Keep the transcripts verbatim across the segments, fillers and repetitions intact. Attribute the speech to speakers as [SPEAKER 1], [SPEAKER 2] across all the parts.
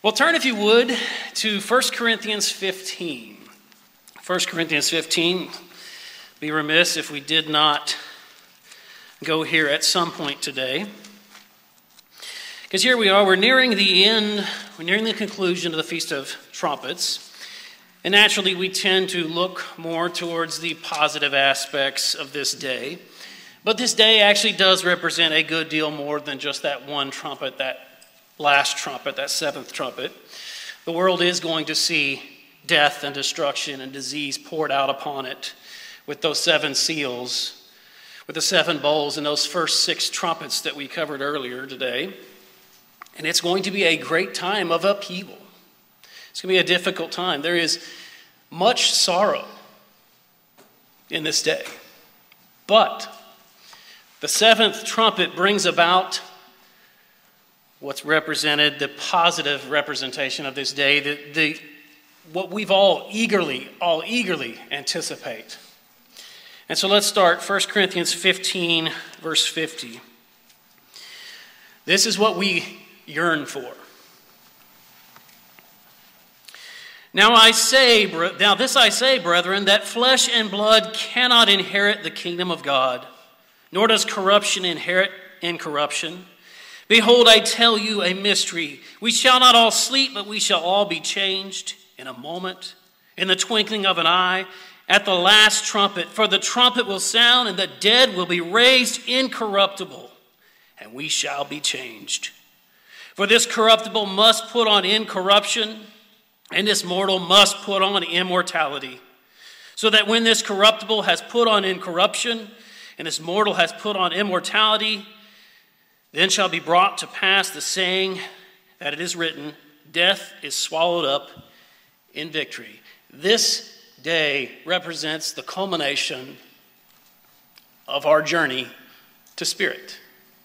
[SPEAKER 1] Well, turn, if you would, to First Corinthians fifteen. First Corinthians fifteen. Be remiss if we did not go here at some point today. Because here we are, we're nearing the end, we're nearing the conclusion of the Feast of Trumpets. And naturally, we tend to look more towards the positive aspects of this day. But this day actually does represent a good deal more than just that one trumpet, that last trumpet, that seventh trumpet. The world is going to see death and destruction and disease poured out upon it with those seven seals, with the seven bowls and those first six trumpets that we covered earlier today. And it's going to be a great time of upheaval. It's going to be a difficult time. There is much sorrow in this day. But the seventh trumpet brings about what's represented, the positive representation of this day, the, the what we've all eagerly, all eagerly anticipate. And so let's start First Corinthians fifteen, verse fifty. This is what we yearn for. Now I say, now this I say, brethren, that flesh and blood cannot inherit the kingdom of God, nor does corruption inherit incorruption. Behold, I tell you a mystery. We shall not all sleep, but we shall all be changed in a moment, in the twinkling of an eye, at the last trumpet. For the trumpet will sound, and the dead will be raised incorruptible, and we shall be changed. For this corruptible must put on incorruption, and this mortal must put on immortality. So that when this corruptible has put on incorruption, and this mortal has put on immortality, then shall be brought to pass the saying that it is written, death is swallowed up in victory. This day represents the culmination of our journey to spirit.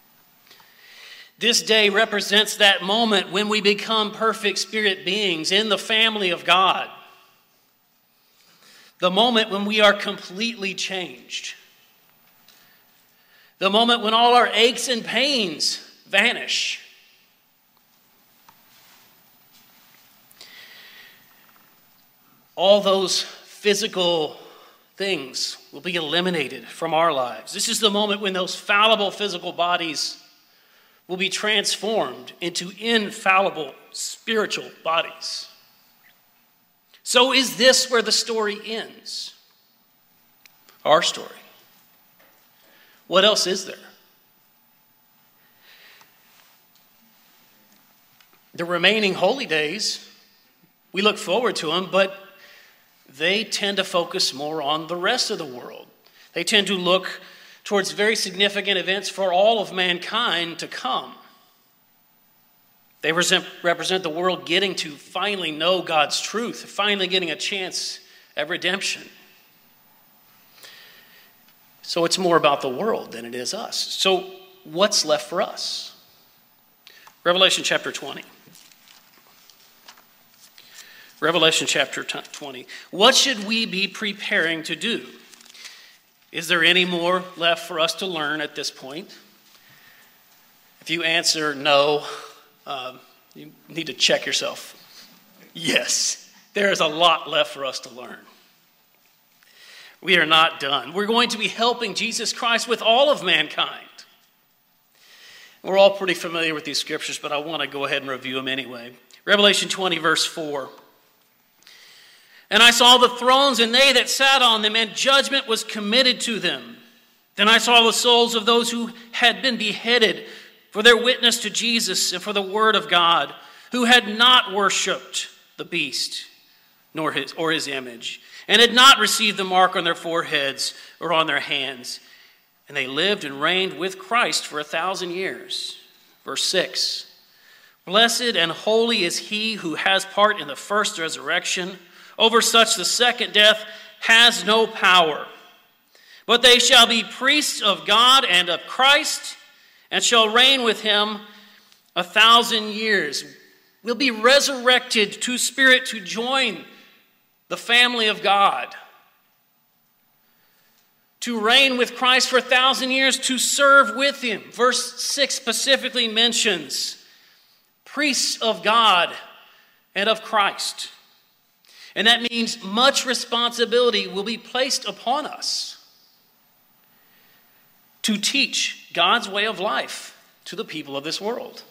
[SPEAKER 1] This day represents that moment when we become perfect spirit beings in the family of God. The moment when we are completely changed. The moment when all our aches and pains vanish. All those physical things will be eliminated from our lives. This is the moment when those fallible physical bodies will be transformed into infallible spiritual bodies. So is this where the story ends? Our story. What else is there? The remaining holy days, we look forward to them, but they tend to focus more on the rest of the world. They tend to look towards very significant events for all of mankind to come. They represent the world getting to finally know God's truth, finally getting a chance at redemption. So it's more about the world than it is us. So what's left for us? Revelation chapter twenty. Revelation chapter twenty. What should we be preparing to do? Is there any more left for us to learn at this point? If you answer no, um, you need to check yourself. Yes, there is a lot left for us to learn. We are not done. We're going to be helping Jesus Christ with all of mankind. We're all pretty familiar with these scriptures, but I want to go ahead and review them anyway. Revelation twenty, verse four. And I saw the thrones, and they that sat on them, and judgment was committed to them. Then I saw the souls of those who had been beheaded for their witness to Jesus and for the word of God, who had not worshipped the beast nor his or his image, and had not received the mark on their foreheads or on their hands. And they lived and reigned with Christ for a thousand years. Verse six. Blessed and holy is he who has part in the first resurrection. Over such the second death has no power. But they shall be priests of God and of Christ, and shall reign with him a thousand years. We'll be resurrected to spirit to join the family of God. To reign with Christ for a thousand years, to serve with him. Verse six specifically mentions priests of God and of Christ. And that means much responsibility will be placed upon us to teach God's way of life to the people of this world.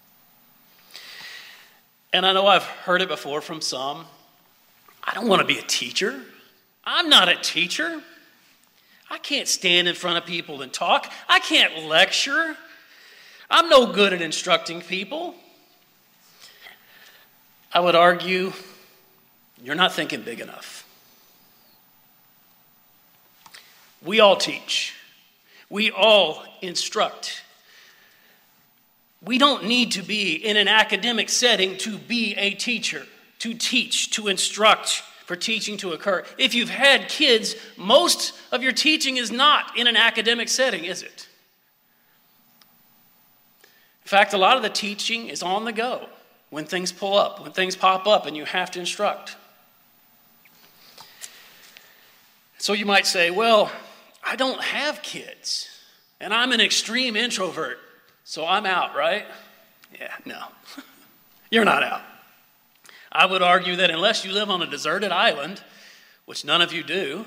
[SPEAKER 1] And I know I've heard it before from some. I don't want to be a teacher. I'm not a teacher. I can't stand in front of people and talk. I can't lecture. I'm no good at instructing people. I would argue you're not thinking big enough. We all teach. We all instruct. We don't need to be in an academic setting to be a teacher, to teach, to instruct, for teaching to occur. If you've had kids, most of your teaching is not in an academic setting, is it? In fact, a lot of the teaching is on the go, when things pull up, when things pop up and you have to instruct. So you might say, well, I don't have kids, and I'm an extreme introvert, so I'm out, right? Yeah, no. You're not out. I would argue that unless you live on a deserted island, which none of you do,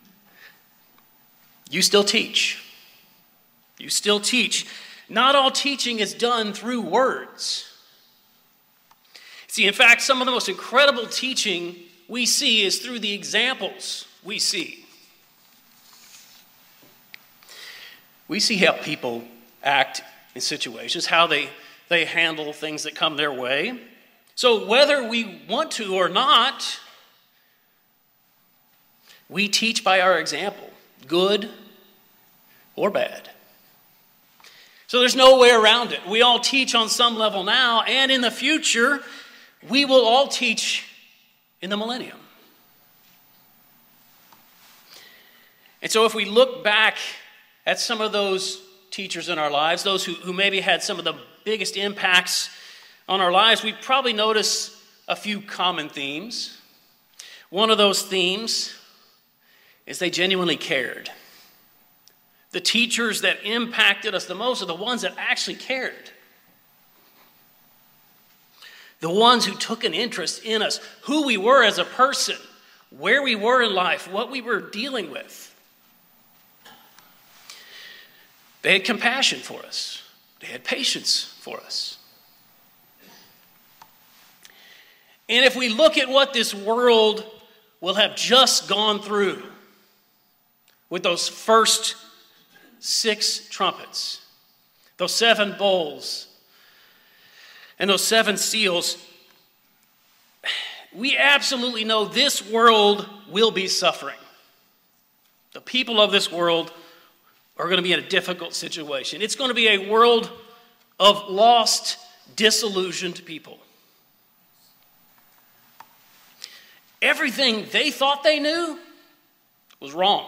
[SPEAKER 1] you still teach. You still teach. Not all teaching is done through words. See, in fact, some of the most incredible teaching we see is through the examples we see. We see how people act in situations, how they, they handle things that come their way. So whether we want to or not, we teach by our example, good or bad. So there's no way around it. We all teach on some level now, and in the future, we will all teach in the millennium. And so if we look back at some of those teachers in our lives, those who, who maybe had some of the biggest impacts on our lives, we probably notice a few common themes. One of those themes is they genuinely cared. The teachers that impacted us the most are the ones that actually cared. The ones who took an interest in us, who we were as a person, where we were in life, what we were dealing with. They had compassion for us. They had patience for us. And if we look at what this world will have just gone through with those first six trumpets, those seven bowls, and those seven seals, we absolutely know this world will be suffering. The people of this world are going to be in a difficult situation. It's going to be a world of lost, disillusioned people. Everything they thought they knew was wrong.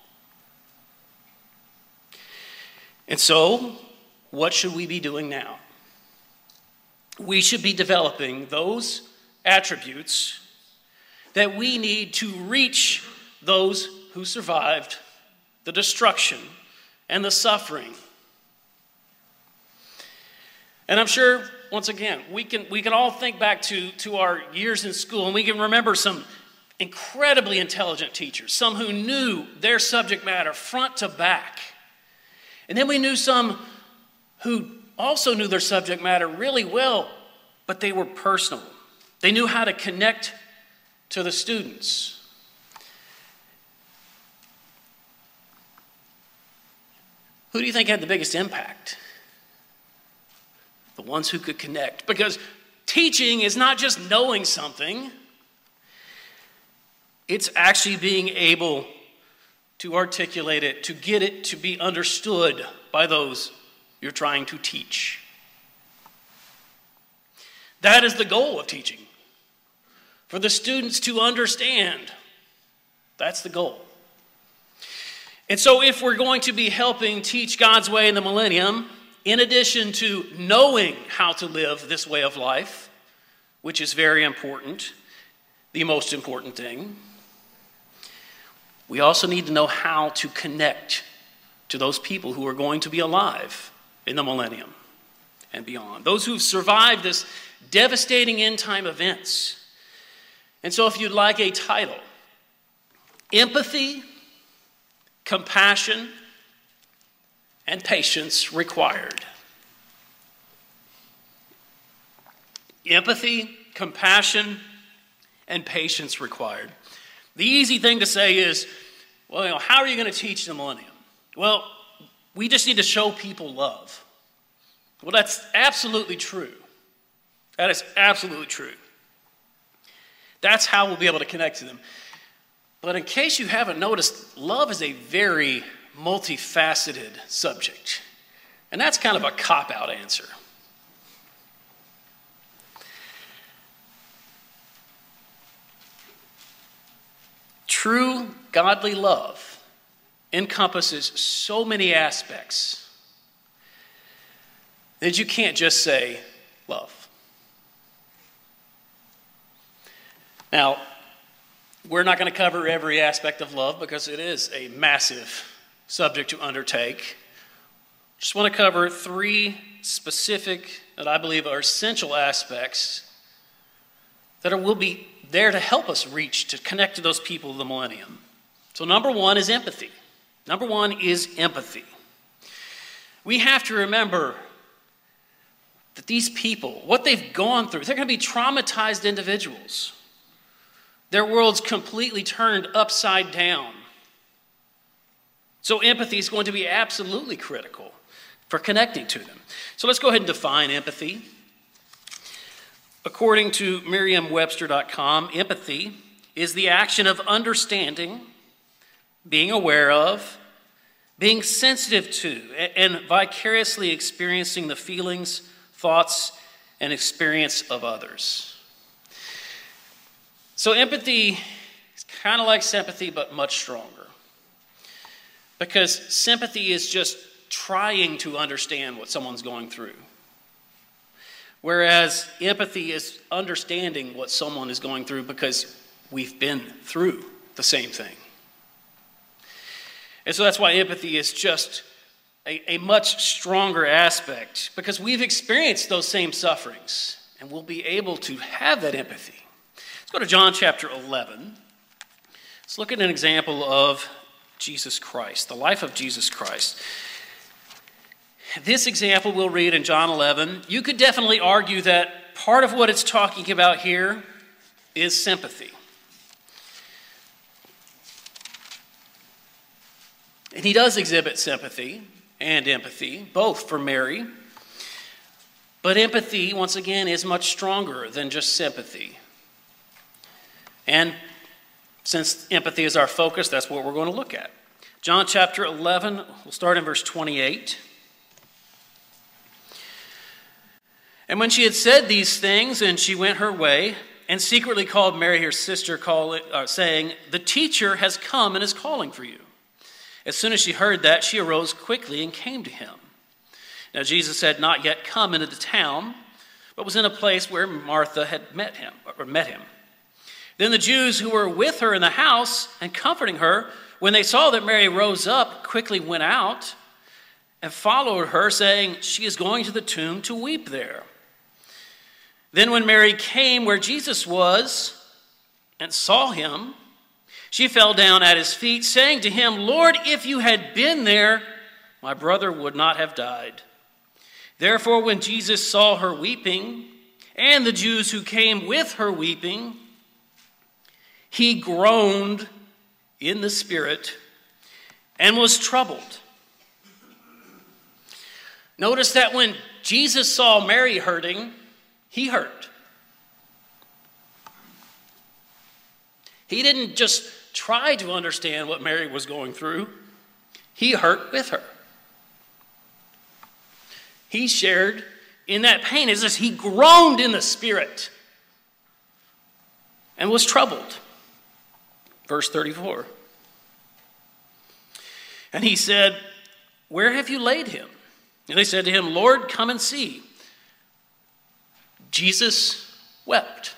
[SPEAKER 1] And so, what should we be doing now? We should be developing those attributes that we need to reach those who survived the destruction and the suffering. And I'm sure, once again, we can we can all think back to, to our years in school, and we can remember some incredibly intelligent teachers, some who knew their subject matter front to back. And then we knew some who also knew their subject matter really well, but they were personal. They knew how to connect to the students. Who do you think had the biggest impact? The ones who could connect. Because teaching is not just knowing something. It's actually being able to articulate it, to get it to be understood by those you're trying to teach. That is the goal of teaching. For the students to understand. That's the goal. And so if we're going to be helping teach God's way in the millennium, in addition to knowing how to live this way of life, which is very important, the most important thing, we also need to know how to connect to those people who are going to be alive in the millennium. and beyond. Those who've survived this devastating end-time events. And so if you'd like a title, Empathy, Compassion, and Patience Required. Empathy, compassion, and patience required. The easy thing to say is, well, you know, how are you going to teach the millennium? Well, we just need to show people love. Well, that's absolutely true. That is absolutely true. That's how we'll be able to connect to them. But in case you haven't noticed, love is a very multifaceted subject. And that's kind of a cop-out answer. True godly love encompasses so many aspects that you can't just say love. Now, we're not going to cover every aspect of love because it is a massive subject to undertake. Just want to cover three specific, that I believe are essential aspects that are, will be there to help us reach, to connect to those people of the millennium. So number one is empathy. Number one is empathy. We have to remember that these people, what they've gone through, they're going to be traumatized individuals. Their world's completely turned upside down. So empathy is going to be absolutely critical for connecting to them. So let's go ahead and define empathy. According to Merriam Webster dot com, empathy is the action of understanding, being aware of, being sensitive to, and vicariously experiencing the feelings, thoughts, and experience of others. So empathy is kind of like sympathy, but much stronger. Because sympathy is just trying to understand what someone's going through. Whereas empathy is understanding what someone is going through because we've been through the same thing. And so that's why empathy is just a, a much stronger aspect, because we've experienced those same sufferings and we'll be able to have that empathy. Let's go to John chapter eleven. Let's look at an example of Jesus Christ, the life of Jesus Christ. This example we'll read in John eleven. You could definitely argue that part of what it's talking about here is sympathy. And he does exhibit sympathy and empathy, both for Mary. But empathy, once again, is much stronger than just sympathy. And since empathy is our focus, that's what we're going to look at. John chapter eleven, we'll start in verse twenty-eight. And when she had said these things, and she went her way, and secretly called Mary her sister, call it, uh, saying, "The teacher has come and is calling for you." As soon as she heard that, she arose quickly and came to him. Now Jesus had not yet come into the town, but was in a place where Martha had met him, or met him. Then the Jews who were with her in the house and comforting her, when they saw that Mary rose up, quickly went out and followed her, saying, "She is going to the tomb to weep there." Then when Mary came where Jesus was and saw him, she fell down at his feet, saying to him, "Lord, if you had been there, my brother would not have died." Therefore, when Jesus saw her weeping, and the Jews who came with her weeping, he groaned in the spirit and was troubled. Notice that when Jesus saw Mary hurting, he hurt. He didn't just try to understand what Mary was going through. He hurt with her. He shared in that pain. It's just he groaned in the spirit and was troubled. Verse thirty-four. And he said, "Where have you laid him?" And they said to him, "Lord, come and see." Jesus wept.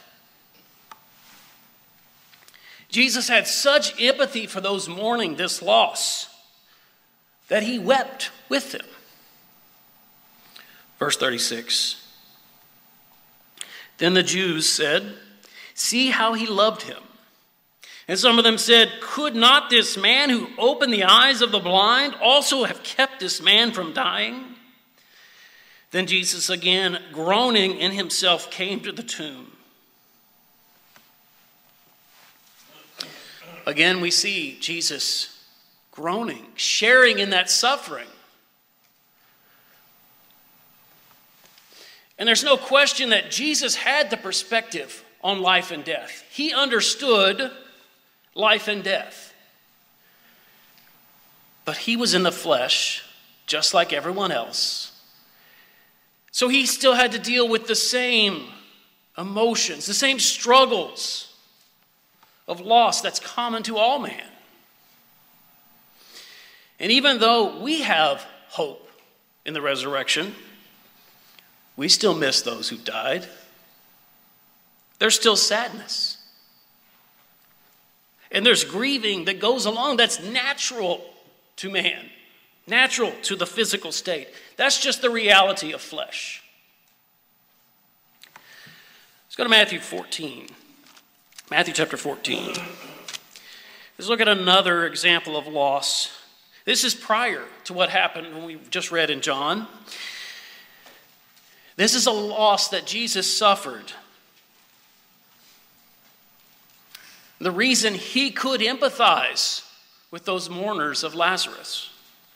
[SPEAKER 1] Jesus had such empathy for those mourning this loss that he wept with them. Verse thirty-six. Then the Jews said, "See how he loved him." And some of them said, "Could not this man who opened the eyes of the blind also have kept this man from dying?" Then Jesus, again groaning in himself, came to the tomb. Again, we see Jesus groaning, sharing in that suffering. And there's no question that Jesus had the perspective on life and death. He understood life and death. But he was in the flesh, just like everyone else. So he still had to deal with the same emotions, the same struggles of loss that's common to all man. And even though we have hope in the resurrection, we still miss those who died. There's still sadness. And there's grieving that goes along that's natural to man, natural to the physical state. That's just the reality of flesh. Let's go to Matthew fourteen. Matthew chapter fourteen. Let's look at another example of loss. This is prior to what happened when we just read in John. This is a loss that Jesus suffered. The reason he could empathize with those mourners of Lazarus.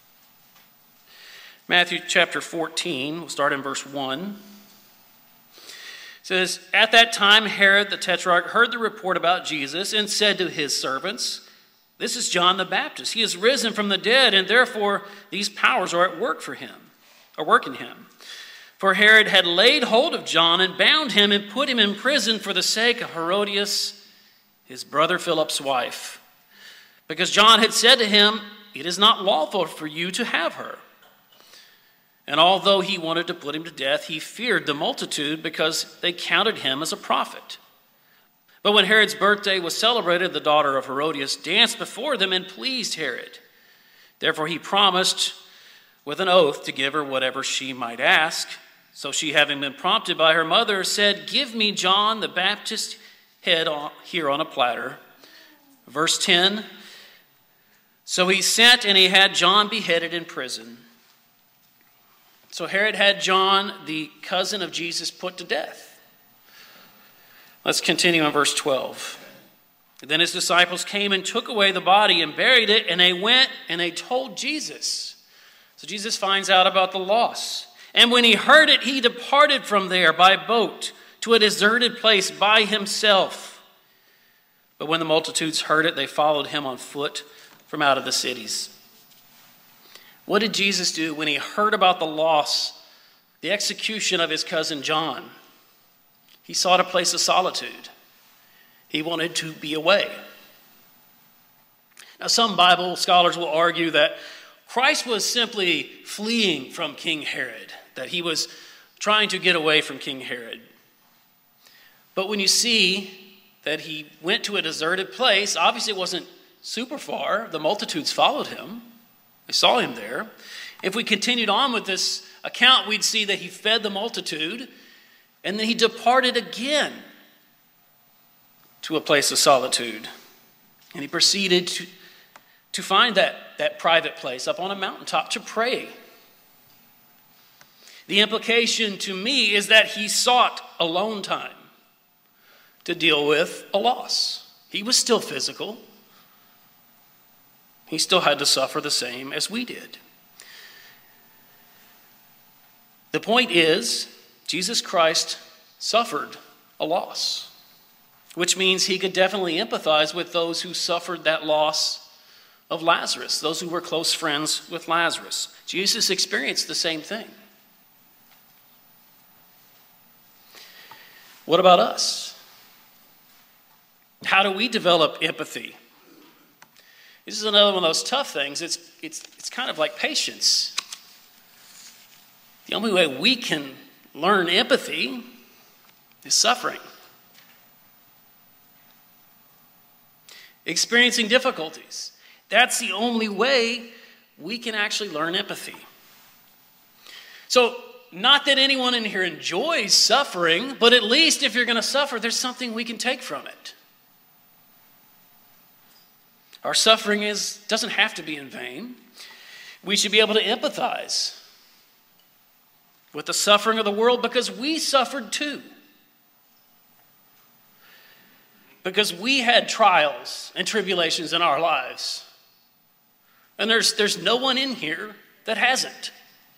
[SPEAKER 1] Matthew chapter fourteen, we'll start in verse one. It says, "At that time Herod the Tetrarch heard the report about Jesus and said to his servants, 'This is John the Baptist. He is risen from the dead, and therefore these powers are at work for him, are working him.' For Herod had laid hold of John and bound him and put him in prison for the sake of Herodias, his brother Philip's wife, because John had said to him, 'It is not lawful for you to have her.' And although he wanted to put him to death, he feared the multitude because they counted him as a prophet. But when Herod's birthday was celebrated, the daughter of Herodias danced before them and pleased Herod. Therefore he promised with an oath to give her whatever she might ask. So she, having been prompted by her mother, said, 'Give me John the Baptist's head on, here on a platter.' Verse ten, so he sent and he had John beheaded in prison. So Herod had John, the cousin of Jesus, put to death. Let's continue in verse twelve. Then his disciples came and took away the body and buried it, and they went and they told Jesus. So Jesus finds out about the loss. And when he heard it, he departed from there by boat to a deserted place by himself. But when the multitudes heard it, they followed him on foot from out of the cities." What did Jesus do when he heard about the loss, the execution of his cousin John? He sought a place of solitude. He wanted to be away. Now, some Bible scholars will argue that Christ was simply fleeing from King Herod, that he was trying to get away from King Herod. But when you see that he went to a deserted place, obviously it wasn't super far. The multitudes followed him. They saw him there. If we continued on with this account, we'd see that he fed the multitude, and then he departed again to a place of solitude. And he proceeded to, to find that, that private place up on a mountaintop to pray. The implication to me is that he sought alone time to deal with a loss. He was still physical. He still had to suffer the same as we did. The point is, Jesus Christ suffered a loss, which means he could definitely empathize with those who suffered that loss of Lazarus, those who were close friends with Lazarus. Jesus experienced the same thing. What about us? How do we develop empathy? This is another one of those tough things. It's, it's, it's kind of like patience. The only way we can learn empathy is suffering. Experiencing difficulties. That's the only way we can actually learn empathy. So not that anyone in here enjoys suffering, but at least if you're going to suffer, there's something we can take from it. Our suffering is doesn't have to be in vain. We should be able to empathize with the suffering of the world because we suffered too. Because we had trials and tribulations in our lives. And there's, there's no one in here that hasn't.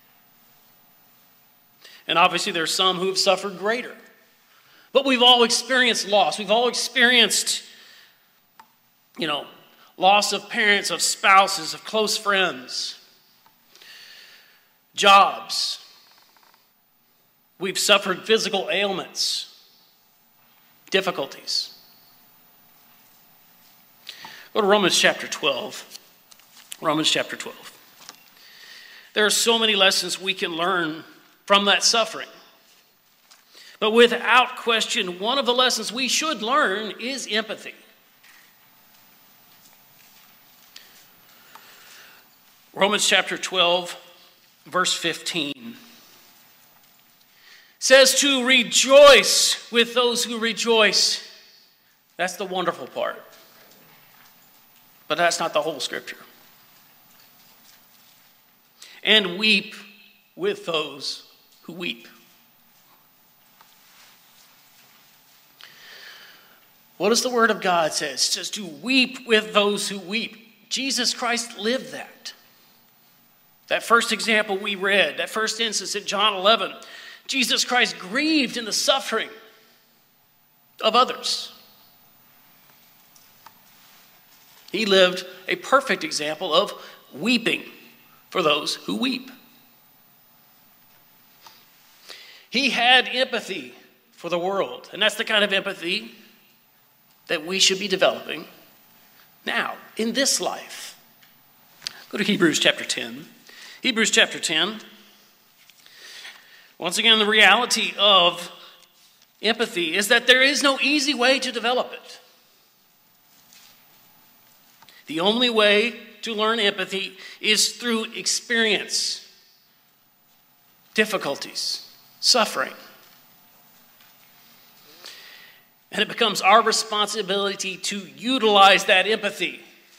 [SPEAKER 1] And obviously there's some who have suffered greater. But we've all experienced loss. We've all experienced, you know, loss of parents, of spouses, of close friends, jobs. We've suffered physical ailments, difficulties. Go to Romans chapter twelve. Romans chapter twelve. There are so many lessons we can learn from that suffering. But without question, one of the lessons we should learn is empathy. Romans chapter twelve, verse fifteen says to rejoice with those who rejoice. That's the wonderful part. But that's not the whole scripture. And weep with those who weep. What does the Word of God say? It says to weep with those who weep. Jesus Christ lived that. That first example we read, that first instance in John eleven, Jesus Christ grieved in the suffering of others. He lived a perfect example of weeping for those who weep. He had empathy for the world, and that's the kind of empathy that we should be developing now, in this life. Go to Hebrews chapter ten. Hebrews chapter ten. Once again, the reality of empathy is that there is no easy way to develop it. The only way to learn empathy is through experience, difficulties, suffering. And it becomes our responsibility to utilize that empathy,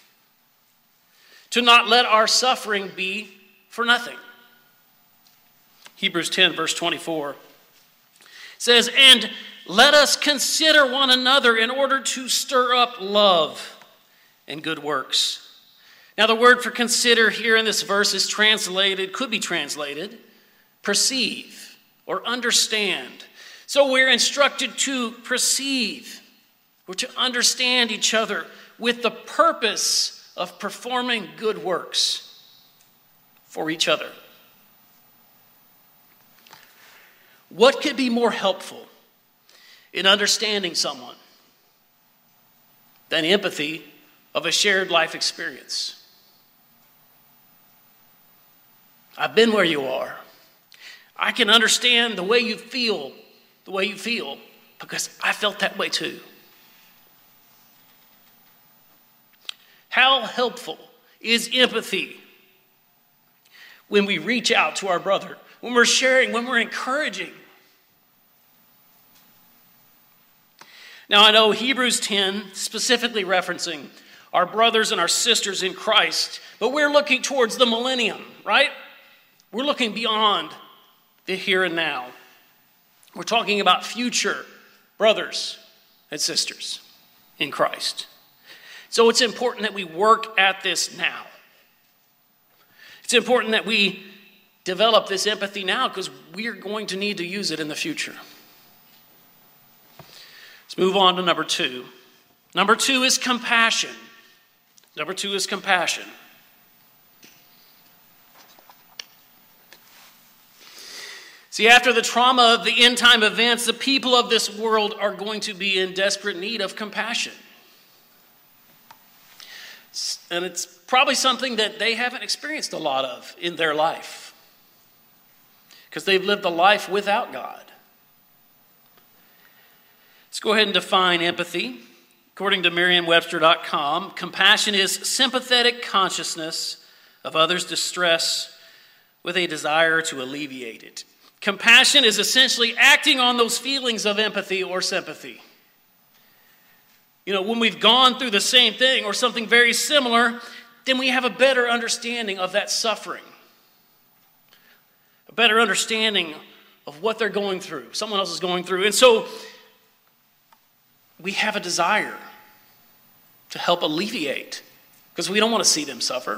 [SPEAKER 1] to not let our suffering be for nothing. Hebrews ten, verse twenty-four says, "And let us consider one another in order to stir up love and good works." Now, the word for consider here in this verse is translated, could be translated, perceive or understand. So we're instructed to perceive or to understand each other with the purpose of performing good works for each other. What could be more helpful in understanding someone than empathy of a shared life experience? I've been where you are. I can understand the way you feel, the way you feel, because I felt that way too. How helpful is empathy when we reach out to our brother, when we're sharing, when we're encouraging? Now, I know Hebrews ten, specifically referencing our brothers and our sisters in Christ, but we're looking towards the millennium, right? We're looking beyond the here and now. We're talking about future brothers and sisters in Christ. So it's important that we work at this now. It's important that we develop this empathy now because we are going to need to use it in the future. Let's move on to number two. Number two is compassion. Number two is compassion. See, after the trauma of the end-time events, the people of this world are going to be in desperate need of compassion. And it's probably something that they haven't experienced a lot of in their life because they've lived a life without God. Let's go ahead and define empathy. According to Merriam Webster dot com, compassion is sympathetic consciousness of others' distress with a desire to alleviate it. Compassion is essentially acting on those feelings of empathy or sympathy. You know, when we've gone through the same thing or something very similar, then we have a better understanding of that suffering. A better understanding of what they're going through, someone else is going through. And so we have a desire to help alleviate because we don't want to see them suffer.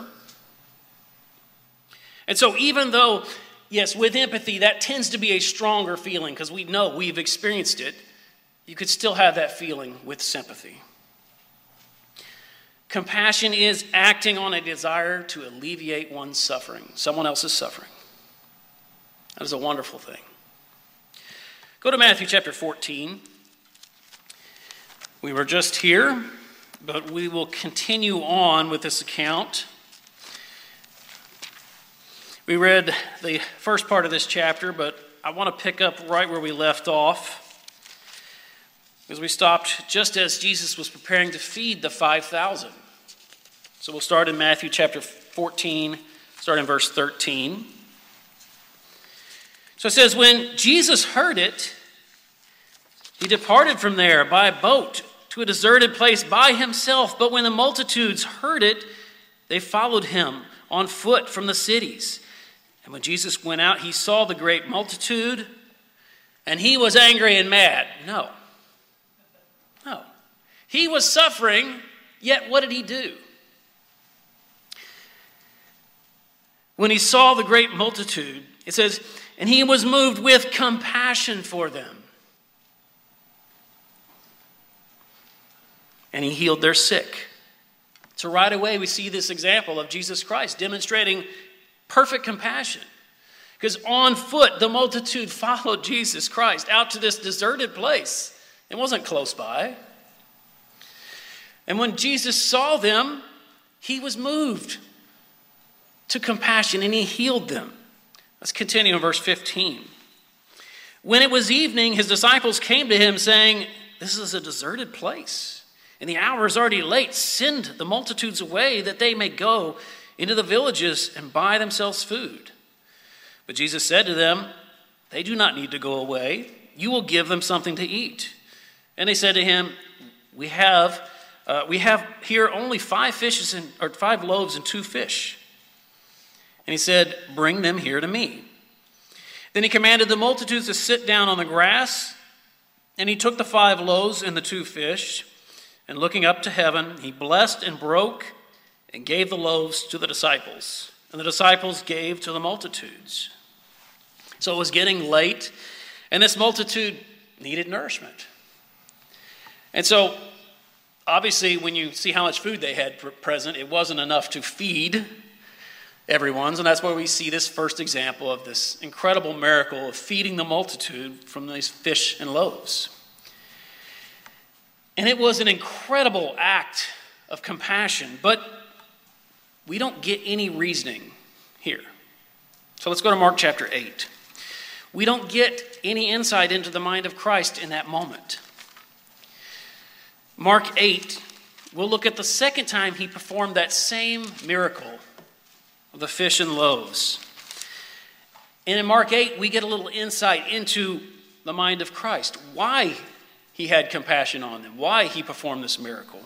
[SPEAKER 1] And so even though, yes, with empathy, that tends to be a stronger feeling because we know we've experienced it, you could still have that feeling with sympathy. Compassion is acting on a desire to alleviate one's suffering, someone else's suffering. That is a wonderful thing. Go to Matthew chapter fourteen. We were just here, but we will continue on with this account. We read the first part of this chapter, but I want to pick up right where we left off, because we stopped just as Jesus was preparing to feed the five thousand. So we'll start in Matthew chapter fourteen, start in verse thirteen. So it says, when Jesus heard it, he departed from there by boat to a deserted place by himself. But when the multitudes heard it, they followed him on foot from the cities. And when Jesus went out, he saw the great multitude, and he was angry and mad. No. No. He was suffering, yet what did he do? When he saw the great multitude, it says, and he was moved with compassion for them. And he healed their sick. So right away we see this example of Jesus Christ demonstrating perfect compassion. Because on foot the multitude followed Jesus Christ out to this deserted place. It wasn't close by. And when Jesus saw them, he was moved to compassion and he healed them. Let's continue in verse fifteen. When it was evening, his disciples came to him saying, this is a deserted place, and the hour is already late. Send the multitudes away that they may go into the villages and buy themselves food. But Jesus said to them, they do not need to go away. You will give them something to eat. And they said to him, we have uh, we have here only five fishes and or five loaves and two fish. And he said, bring them here to me. Then he commanded the multitudes to sit down on the grass. And he took the five loaves and the two fish. And looking up to heaven, he blessed and broke and gave the loaves to the disciples. And the disciples gave to the multitudes. So it was getting late. And this multitude needed nourishment. And so, obviously, when you see how much food they had present, it wasn't enough to feed everyone's, and that's where we see this first example of this incredible miracle of feeding the multitude from these fish and loaves. And it was an incredible act of compassion, but we don't get any reasoning here. So let's go to Mark chapter eight. We don't get any insight into the mind of Christ in that moment. Mark eight, we'll look at the second time he performed that same miracle of the fish and loaves. And in Mark eight, we get a little insight into the mind of Christ, why he had compassion on them, why he performed this miracle.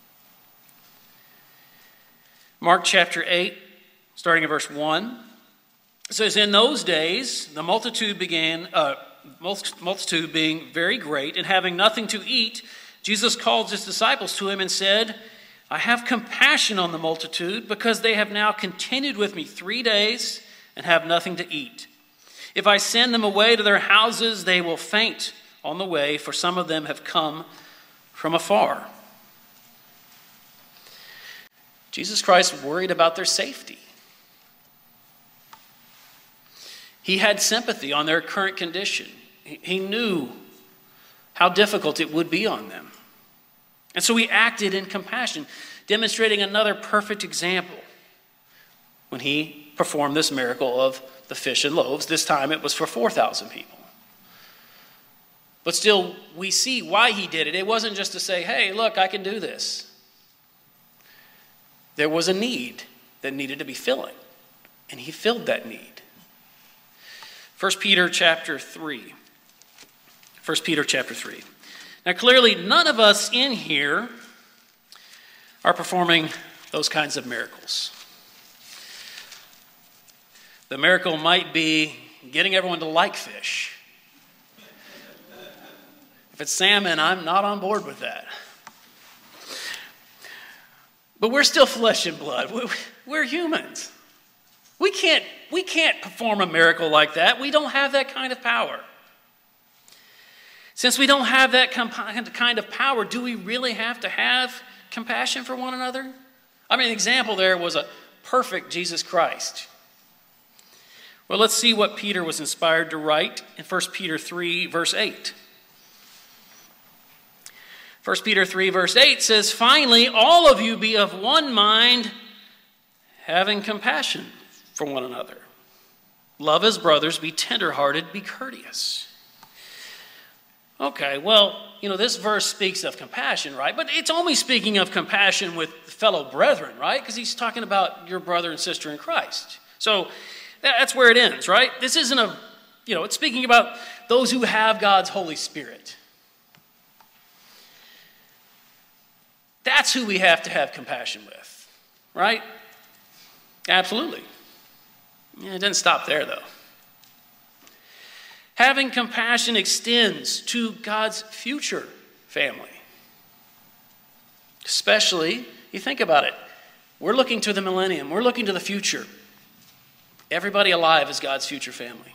[SPEAKER 1] Mark chapter eight, starting in verse one, it says, in those days, the multitude began, uh, multitude being very great, and having nothing to eat, Jesus called his disciples to him and said, I have compassion on the multitude because they have now continued with me three days and have nothing to eat. If I send them away to their houses, they will faint on the way, for some of them have come from afar. Jesus Christ worried about their safety. He had sympathy on their current condition. He knew how difficult it would be on them. And so he acted in compassion, demonstrating another perfect example when he performed this miracle of the fish and loaves. This time it was for four thousand people. But still, we see why he did it. It wasn't just to say, hey, look, I can do this. There was a need that needed to be filling, and he filled that need. First Peter chapter three. First Peter chapter three. Now clearly none of us in here are performing those kinds of miracles. The miracle might be getting everyone to like fish. If it's salmon, I'm not on board with that. But we're still flesh and blood. We're humans. We can't, we can't perform a miracle like that. We don't have that kind of power. Since we don't have that kind of power, do we really have to have compassion for one another? I mean, an example there was a perfect Jesus Christ. Well, let's see what Peter was inspired to write in First Peter three, verse eight. First Peter three, verse eight says, "Finally, all of you be of one mind, having compassion for one another. Love as brothers, be tenderhearted, be courteous." Okay, well, you know, this verse speaks of compassion, right? But it's only speaking of compassion with fellow brethren, right? Because he's talking about your brother and sister in Christ. So that's where it ends, right? This isn't a, you know, it's speaking about those who have God's Holy Spirit. That's who we have to have compassion with, right? Absolutely. Yeah, it doesn't stop there, though. Having compassion extends to God's future family. Especially, you think about it, we're looking to the millennium, we're looking to the future. Everybody alive is God's future family.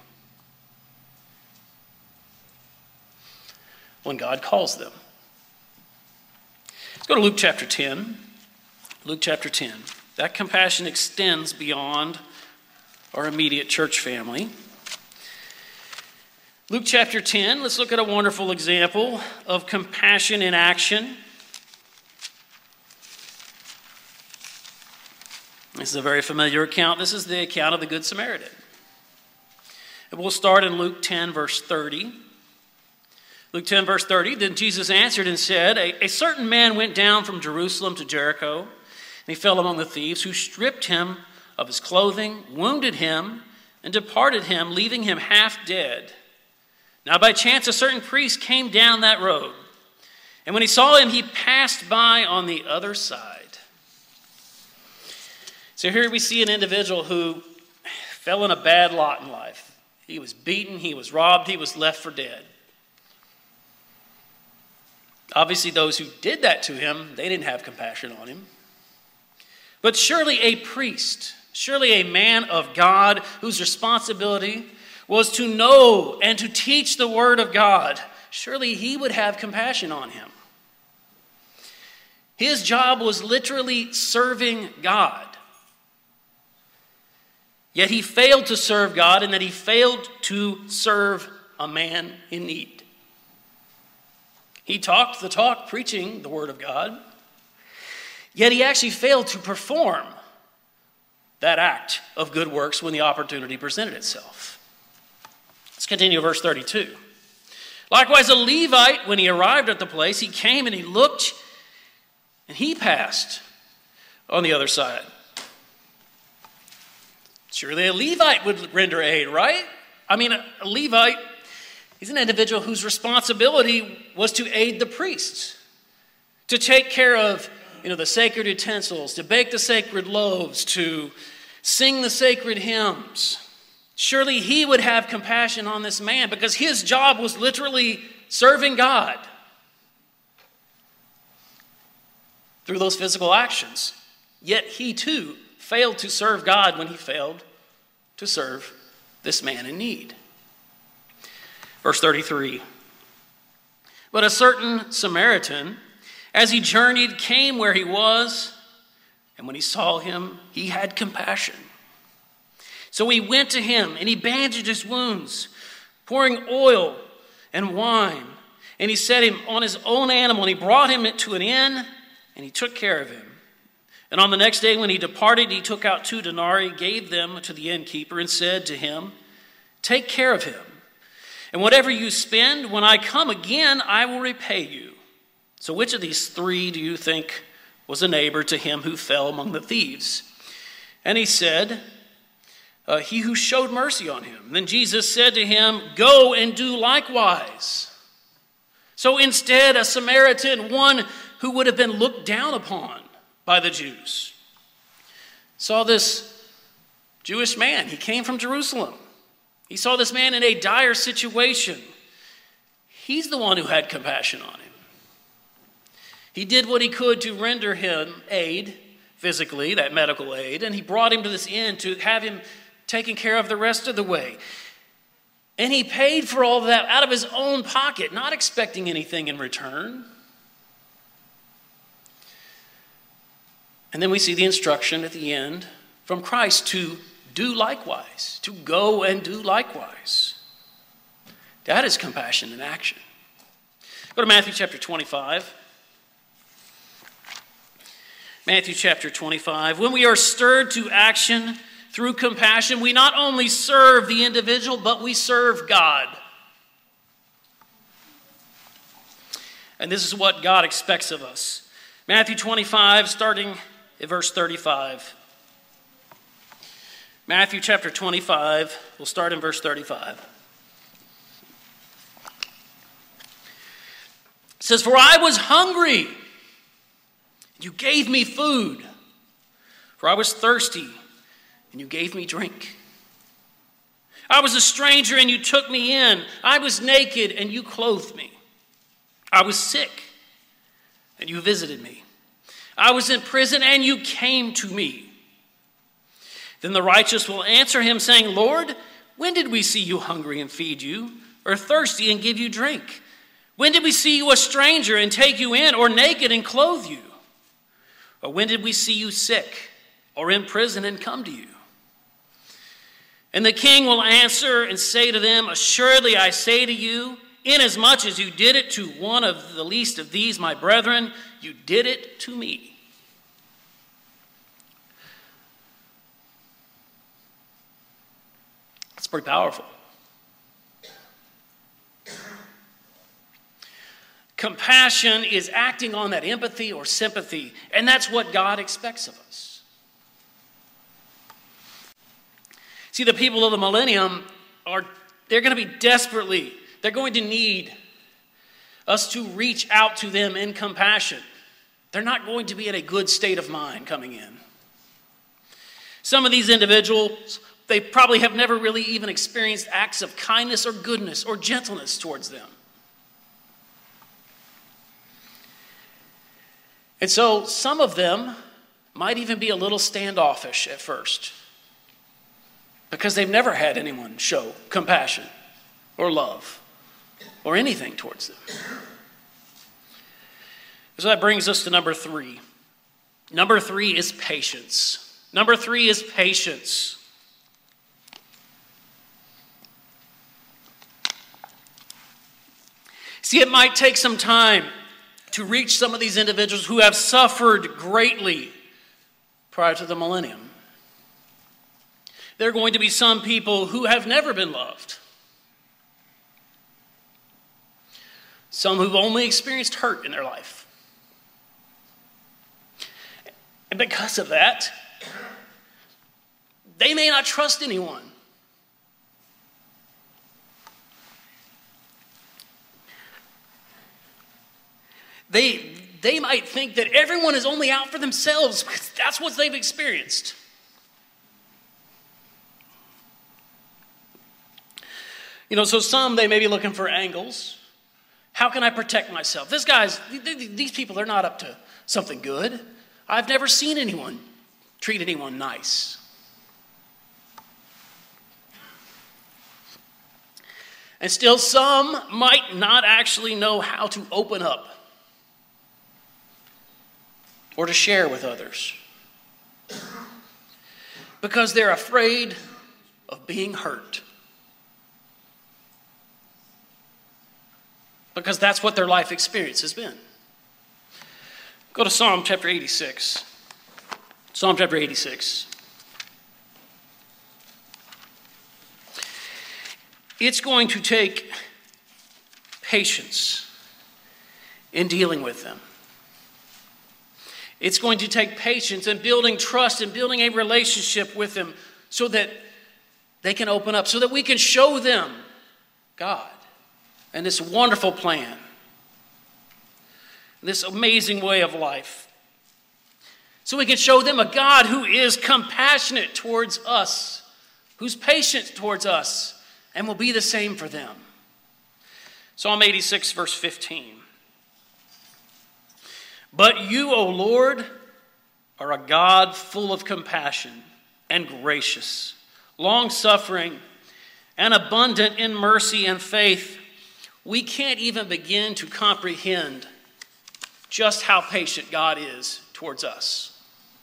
[SPEAKER 1] When God calls them. Let's go to Luke chapter ten. Luke chapter ten. That compassion extends beyond our immediate church family. Luke chapter ten, let's look at a wonderful example of compassion in action. This is a very familiar account. This is the account of the Good Samaritan. And we'll start in Luke ten, verse thirty. Luke ten, verse thirty, "Then Jesus answered and said, a, a certain man went down from Jerusalem to Jericho, and he fell among the thieves, who stripped him of his clothing, wounded him, and departed him, leaving him half dead. Now by chance a certain priest came down that road, and when he saw him, he passed by on the other side." So here we see an individual who fell in a bad lot in life. He was beaten, he was robbed, he was left for dead. Obviously, those who did that to him, they didn't have compassion on him. But surely a priest, surely a man of God whose responsibility was to know and to teach the word of God, surely he would have compassion on him. His job was literally serving God. Yet he failed to serve God, and that he failed to serve a man in need. He talked the talk, preaching the word of God, yet he actually failed to perform that act of good works when the opportunity presented itself. Let's continue verse thirty-two. "Likewise a Levite, when he arrived at the place, he came and he looked, and he passed on the other side." Surely a Levite would render aid, right? I mean, a, a Levite, he's an individual whose responsibility was to aid the priests, to take care of, you know, the sacred utensils, to bake the sacred loaves, to sing the sacred hymns. Surely he would have compassion on this man because his job was literally serving God through those physical actions. Yet he too failed to serve God when he failed to serve this man in need. Verse thirty-three. "But a certain Samaritan, as he journeyed, came where he was, and when he saw him, he had compassion. So he went to him, and he bandaged his wounds, pouring oil and wine. And he set him on his own animal, and he brought him to an inn, and he took care of him. And on the next day when he departed, he took out two denarii, gave them to the innkeeper, and said to him, 'Take care of him, and whatever you spend, when I come again, I will repay you.' So which of these three do you think was a neighbor to him who fell among the thieves?" And he said, uh, he who showed mercy on him. Then Jesus said to him, go and do likewise. So instead, a Samaritan, one who would have been looked down upon by the Jews, saw this Jewish man. He came from Jerusalem. He saw this man in a dire situation. He's the one who had compassion on him. He did what he could to render him aid, physically, that medical aid, and he brought him to this inn to have him taken care of the rest of the way. And he paid for all of that out of his own pocket, not expecting anything in return. And then we see the instruction at the end from Christ to do likewise, to go and do likewise. That is compassion in action. Go to Matthew chapter twenty-five. Matthew chapter twenty-five. When we are stirred to action through compassion, we not only serve the individual, but we serve God. And this is what God expects of us. Matthew twenty-five, starting at verse thirty-five. Matthew chapter twenty-five, we'll start in verse thirty-five. It says, for I was hungry, you gave me food. For I was thirsty, and you gave me drink. I was a stranger, and you took me in. I was naked, and you clothed me. I was sick, and you visited me. I was in prison, and you came to me. Then the righteous will answer him, saying, Lord, when did we see you hungry and feed you, or thirsty and give you drink? When did we see you a stranger and take you in, or naked and clothe you? Or when did we see you sick or in prison and come to you? And the king will answer and say to them, assuredly I say to you, inasmuch as you did it to one of the least of these, my brethren, you did it to me. That's pretty powerful. Compassion is acting on that empathy or sympathy, and that's what God expects of us. See, the people of the millennium are, they're going to be desperately, they're going to need us to reach out to them in compassion. They're not going to be in a good state of mind coming in. Some of these individuals, they probably have never really even experienced acts of kindness or goodness or gentleness towards them. And so some of them might even be a little standoffish at first because they've never had anyone show compassion or love or anything towards them. So that brings us to number three. Number three is patience. Number three is patience. See, it might take some time to reach some of these individuals who have suffered greatly prior to the millennium. There are going to be some people who have never been loved. Some who've only experienced hurt in their life. And because of that, they may not trust anyone. They, they might think that everyone is only out for themselves because that's what they've experienced. You know, so some, they may be looking for angles. How can I protect myself? This guy's, these people, they're not up to something good. I've never seen anyone treat anyone nice. And still some might not actually know how to open up or to share with others because they're afraid of being hurt. Because that's what their life experience has been. Go to Psalm chapter eighty-six. Psalm chapter eighty-six. It's going to take patience in dealing with them. It's going to take patience in building trust and building a relationship with them so that they can open up so that we can show them God and this wonderful plan, this amazing way of life. So we can show them a God who is compassionate towards us, who's patient towards us, and will be the same for them. Psalm eighty-six, verse fifteen. But you, O Lord, are a God full of compassion and gracious, long-suffering, and abundant in mercy and faith. We can't even begin to comprehend just how patient God is towards us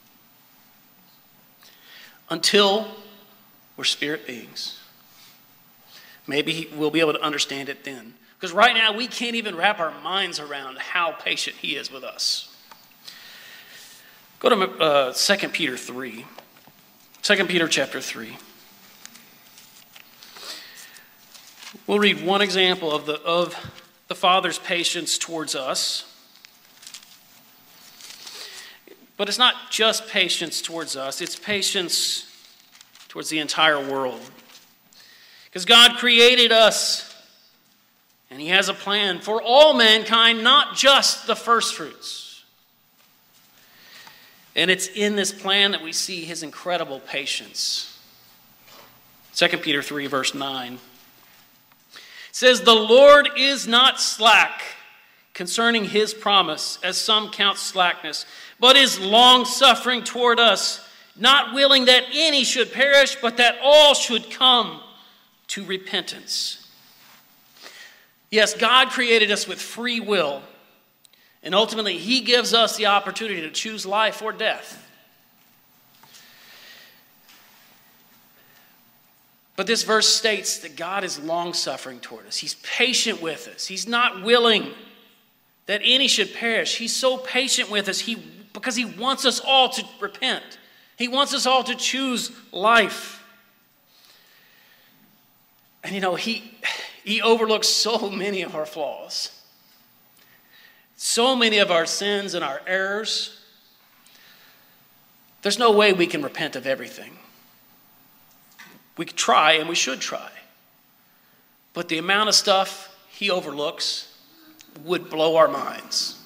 [SPEAKER 1] until we're spirit beings. Maybe we'll be able to understand it then. Because right now we can't even wrap our minds around how patient he is with us. Go to uh, Second Peter three. Second Peter chapter three. We'll read one example of the, of the Father's patience towards us. But it's not just patience towards us, it's patience towards the entire world. Because God created us, and he has a plan for all mankind, not just the first fruits. And it's in this plan that we see his incredible patience. Second Peter three, verse nine. It says, the Lord is not slack concerning his promise, as some count slackness, but is long-suffering toward us, not willing that any should perish, but that all should come to repentance. Yes, God created us with free will, and ultimately he gives us the opportunity to choose life or death. But this verse states that God is long-suffering toward us. He's patient with us. He's not willing that any should perish. He's so patient with us he, because he wants us all to repent. He wants us all to choose life. And you know, he, he overlooks so many of our flaws. So many of our sins and our errors. There's no way we can repent of everything. We could try, and we should try. But the amount of stuff he overlooks would blow our minds.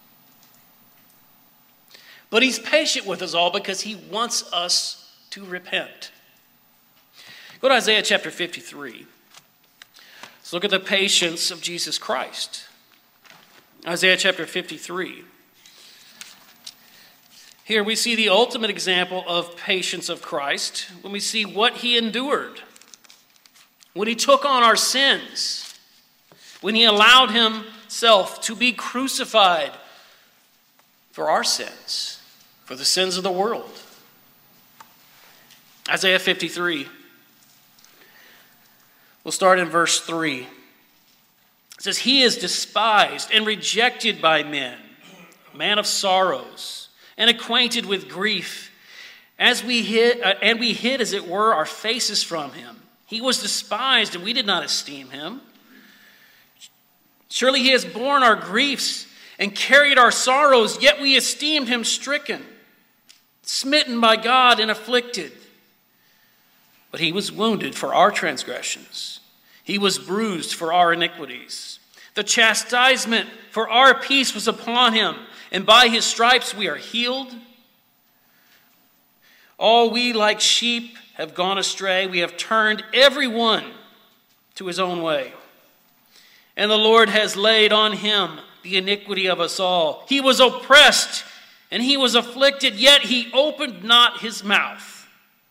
[SPEAKER 1] But he's patient with us all because he wants us to repent. Go to Isaiah chapter fifty-three. Let's look at the patience of Jesus Christ. Isaiah chapter fifty-three. Here we see the ultimate example of patience of Christ when we see what he endured, when he took on our sins, when he allowed himself to be crucified for our sins, for the sins of the world. Isaiah fifty-three. We'll start in verse three. It says, he is despised and rejected by men, a man of sorrows, and acquainted with grief. As we hid, uh, and we hid, as it were, our faces from him. He was despised, and we did not esteem him. Surely he has borne our griefs and carried our sorrows, yet we esteemed him stricken, smitten by God, and afflicted. But he was wounded for our transgressions. He was bruised for our iniquities. The chastisement for our peace was upon him, and by his stripes we are healed. All we like sheep have gone astray. We have turned every one to his own way. And the Lord has laid on him the iniquity of us all. He was oppressed and he was afflicted, yet he opened not his mouth.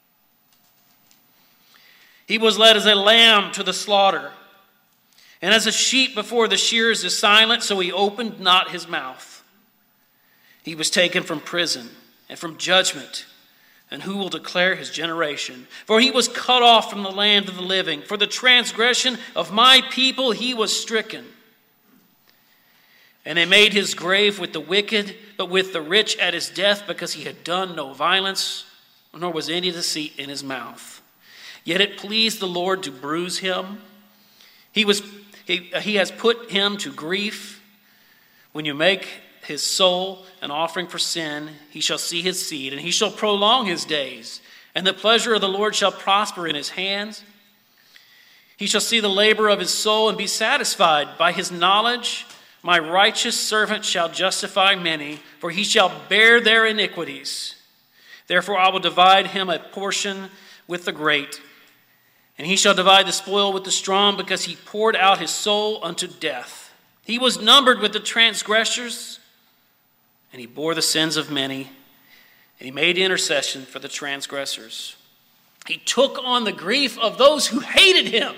[SPEAKER 1] He was led as a lamb to the slaughter, and as a sheep before the shearers is silent, so he opened not his mouth. He was taken from prison and from judgment, and who will declare his generation? For he was cut off from the land of the living. For the transgression of my people he was stricken. And they made his grave with the wicked, but with the rich at his death, because he had done no violence, nor was any deceit in his mouth. Yet it pleased the Lord to bruise him. He was he, he has put him to grief. When you make his soul an offering for sin, he shall see his seed, and he shall prolong his days, and the pleasure of the Lord shall prosper in his hands. He shall see the labor of his soul and be satisfied. By his knowledge, my righteous servant shall justify many, for he shall bear their iniquities. Therefore I will divide him a portion with the great, and he shall divide the spoil with the strong, because he poured out his soul unto death. He was numbered with the transgressors, and he bore the sins of many, and he made intercession for the transgressors. He took on the grief of those who hated him,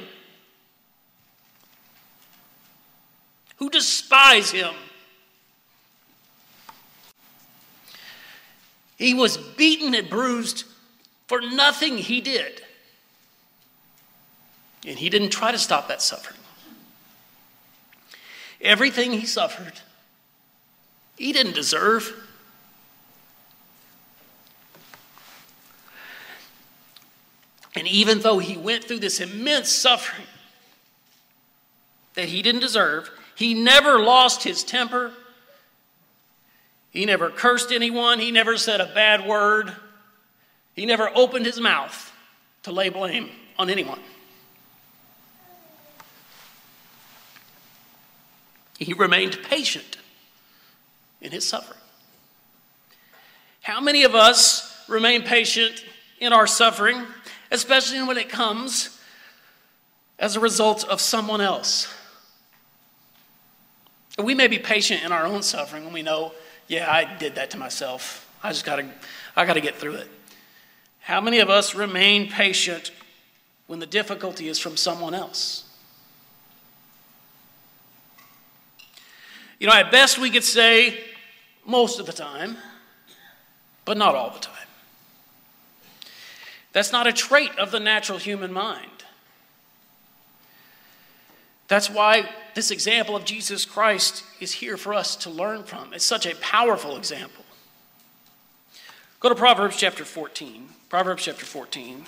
[SPEAKER 1] who despise him. He was beaten and bruised for nothing he did. And he didn't try to stop that suffering. Everything he suffered, he didn't deserve. And even though he went through this immense suffering that he didn't deserve, he never lost his temper. He never cursed anyone. He never said a bad word. He never opened his mouth to lay blame on anyone. He remained patient in his suffering. How many of us remain patient in our suffering, especially when it comes as a result of someone else? We may be patient in our own suffering when we know, yeah, I did that to myself. I just gotta, I gotta get through it. How many of us remain patient when the difficulty is from someone else? You know, at best we could say most of the time, but not all the time. That's not a trait of the natural human mind. That's why this example of Jesus Christ is here for us to learn from. It's such a powerful example. Go to Proverbs chapter fourteen. Proverbs chapter fourteen.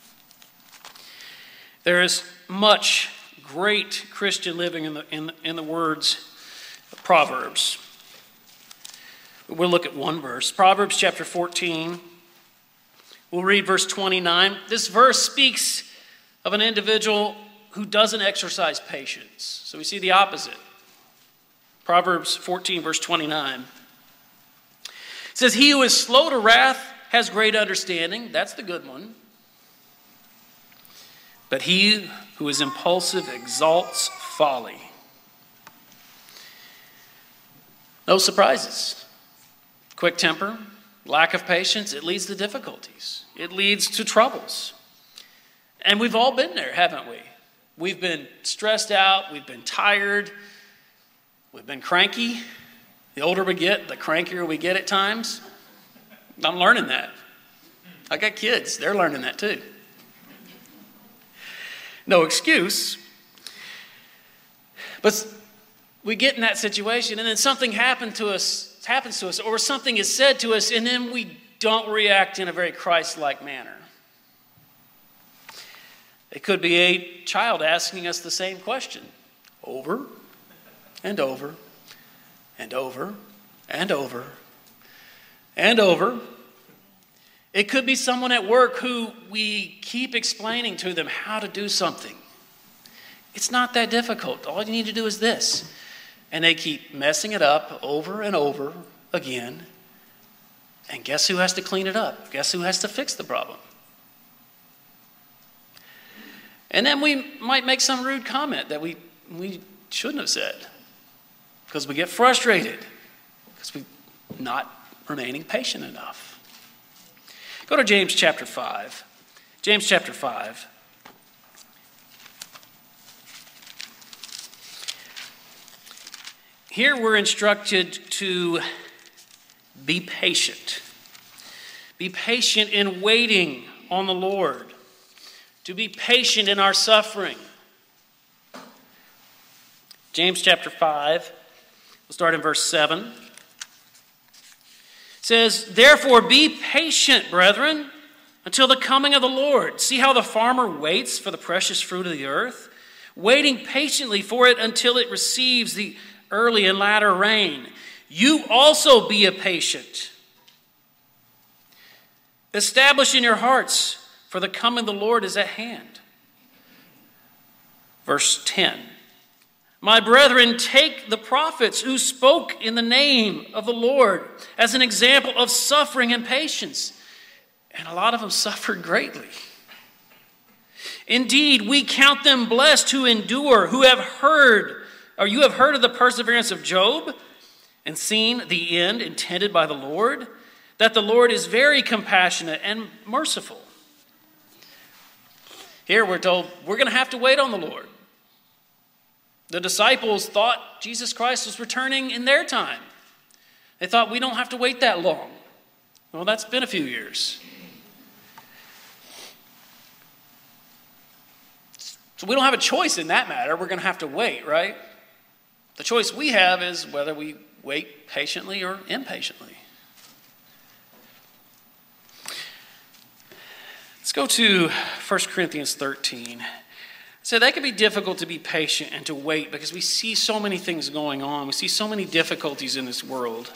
[SPEAKER 1] There is much great Christian living in the, in, in the words of Proverbs. We'll look at one verse. Proverbs chapter fourteen. We'll read verse twenty-nine. This verse speaks of an individual who doesn't exercise patience. So we see the opposite. Proverbs fourteen, verse twenty-nine. It says, he who is slow to wrath has great understanding. That's the good one. But he who is impulsive exalts folly. No surprises. Quick temper, lack of patience, it leads to difficulties. It leads to troubles. And we've all been there, haven't we? We've been stressed out. We've been tired. We've been cranky. The older we get, the crankier we get at times. I'm learning that. I got kids. They're learning that too. No excuse. But we get in that situation, and then something happened to us, happens to us, or something is said to us, and then we don't react in a very Christ-like manner. It could be a child asking us the same question over and over and over and over and over. It could be someone at work who we keep explaining to them how to do something. It's not that difficult. All you need to do is this. And they keep messing it up over and over again. And guess who has to clean it up? Guess who has to fix the problem? And then we might make some rude comment that we, we shouldn't have said because we get frustrated because we're not remaining patient enough. Go to James chapter five. James chapter five. Here we're instructed to be patient. Be patient in waiting on the Lord. To be patient in our suffering. James chapter five, we'll start in verse seven. It says, therefore be patient, brethren, until the coming of the Lord. See how the farmer waits for the precious fruit of the earth, waiting patiently for it until it receives the early and latter rain. You also be a patient. Establish in your hearts, for the coming of the Lord is at hand. Verse ten. My brethren, take the prophets who spoke in the name of the Lord as an example of suffering and patience. And a lot of them suffered greatly. Indeed, we count them blessed who endure, who have heard, or you have heard of the perseverance of Job and seen the end intended by the Lord, that the Lord is very compassionate and merciful. Here we're told we're going to have to wait on the Lord. The disciples thought Jesus Christ was returning in their time. They thought we don't have to wait that long. Well, that's been a few years. So we don't have a choice in that matter. We're going to have to wait, right? The choice we have is whether we wait patiently or impatiently. Let's go to First Corinthians thirteen. So that can be difficult to be patient and to wait because we see so many things going on. We see so many difficulties in this world.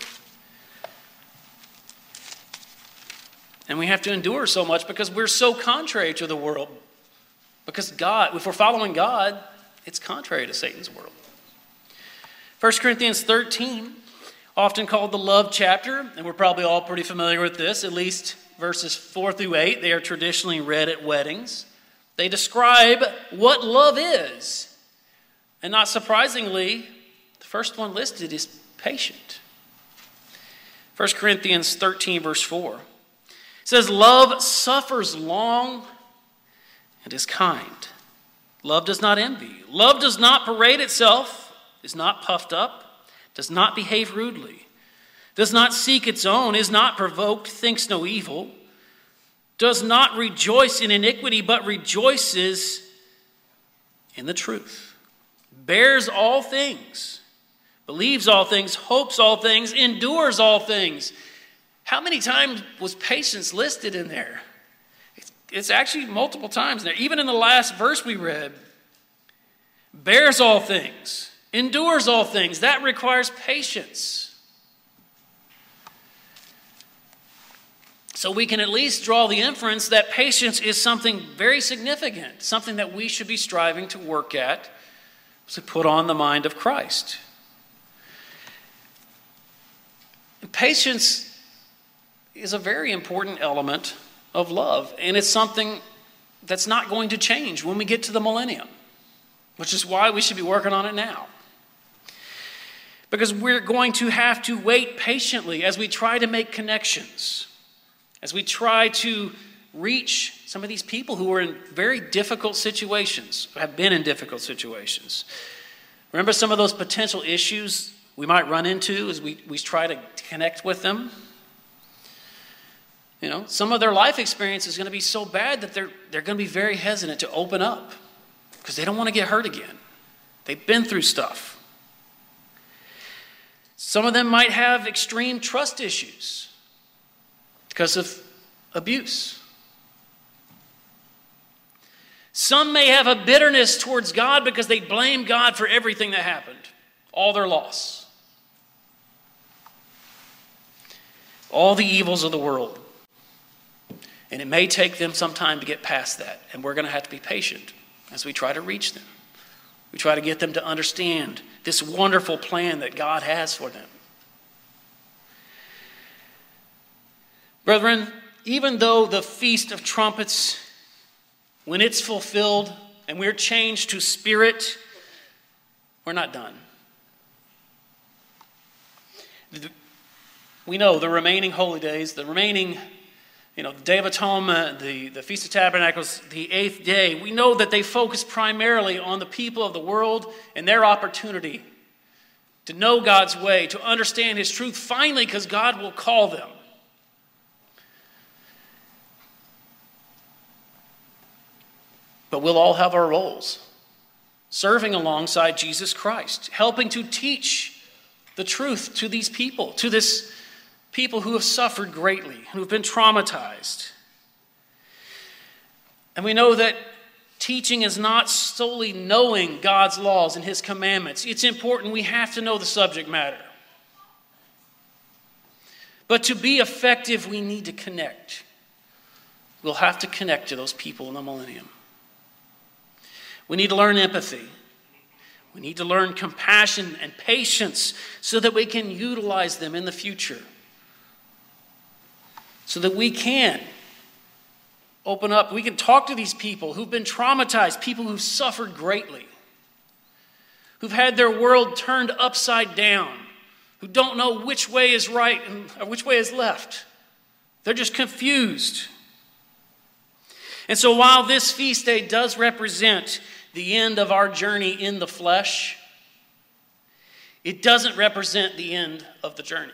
[SPEAKER 1] And we have to endure so much because we're so contrary to the world. Because God, if we're following God, it's contrary to Satan's world. First Corinthians thirteen, often called the love chapter, and we're probably all pretty familiar with this, at least verses four through eight. They are traditionally read at weddings. They describe what love is. And not surprisingly, the first one listed is patient. First Corinthians thirteen, verse four. It says, love suffers long and is kind. Love does not envy. Love does not parade itself, is not puffed up, does not behave rudely, does not seek its own, is not provoked, thinks no evil, does not rejoice in iniquity, but rejoices in the truth, bears all things, believes all things, hopes all things, endures all things. How many times was patience listed in there? It's, it's actually multiple times there. Even in the last verse we read, bears all things, endures all things. That requires patience. So we can at least draw the inference that patience is something very significant, something that we should be striving to work at, to put on the mind of Christ. And patience is a very important element of love, and it's something that's not going to change when we get to the millennium, which is why we should be working on it now. Because we're going to have to wait patiently as we try to make connections, as we try to reach some of these people who are in very difficult situations, have been in difficult situations. Remember some of those potential issues we might run into as we, we try to connect with them? You know, some of their life experience is going to be so bad that they're, they're going to be very hesitant to open up because they don't want to get hurt again. They've been through stuff. Some of them might have extreme trust issues because of abuse. Some may have a bitterness towards God because they blame God for everything that happened, all their loss, all the evils of the world. And it may take them some time to get past that, and we're going to have to be patient as we try to reach them. We try to get them to understand this wonderful plan that God has for them. Brethren, even though the Feast of Trumpets, when it's fulfilled and we're changed to spirit, we're not done. We know the remaining holy days, the remaining, you know, the Day of Atonement, the, the Feast of Tabernacles, the eighth day, we know that they focus primarily on the people of the world and their opportunity to know God's way, to understand His truth, finally, because God will call them. But we'll all have our roles, serving alongside Jesus Christ, helping to teach the truth to these people, to this people who have suffered greatly, who have been traumatized. And we know that teaching is not solely knowing God's laws and His commandments. It's important we have to know the subject matter. But to be effective, we need to connect. we'll have to connect to those people in the millennium. We need to learn empathy. We need to learn compassion and patience so that we can utilize them in the future. So that we can open up, we can talk to these people who've been traumatized, people who've suffered greatly, who've had their world turned upside down, who don't know which way is right and or which way is left. They're just confused. And so while this feast day does represent the end of our journey in the flesh, it doesn't represent the end of the journey.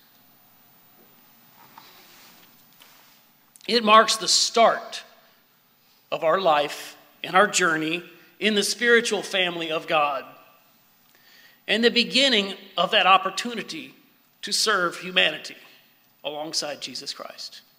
[SPEAKER 1] It marks the start of our life and our journey in the spiritual family of God, and the beginning of that opportunity to serve humanity alongside Jesus Christ.